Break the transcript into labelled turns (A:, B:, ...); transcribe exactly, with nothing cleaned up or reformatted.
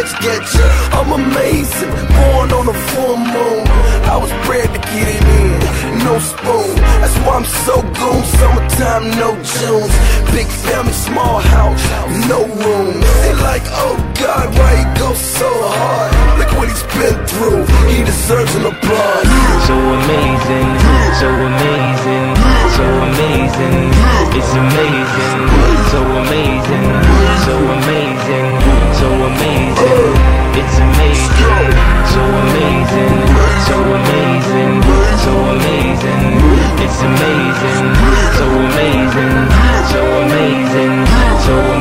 A: sketch, sketch. I'm amazing, born on a full moon. I was bred to get it in, no spoon. That's why I'm so goon. Summertime, no Junes. Big family, small house, no room. They like, oh God, why he go so hard? Look what he's been through, he deserves an applause.
B: So amazing, so amazing, so amazing. It's amazing, so amazing, so amazing, so amazing. It's amazing, so amazing, so amazing, so amazing. It's amazing, so amazing, so amazing, so amazing.